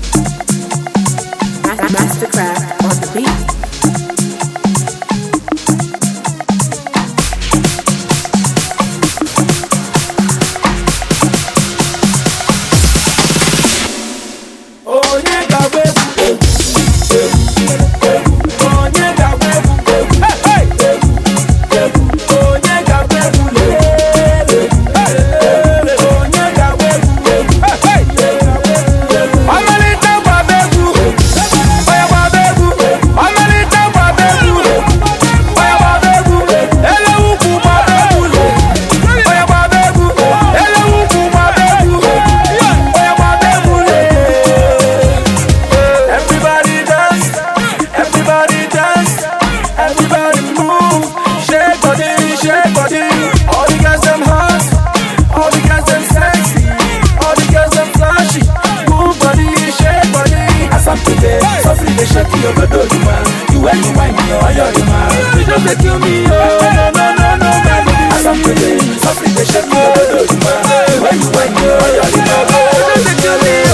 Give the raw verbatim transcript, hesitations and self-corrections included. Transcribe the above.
Mastercraft on the beat. Your good old man, you when you whine me, oh you're the man. You don't make kill me, oh no no no no man. As I'm today, softly they shake your good old man. You when you whine me, oh you're the man. You don't make kill me.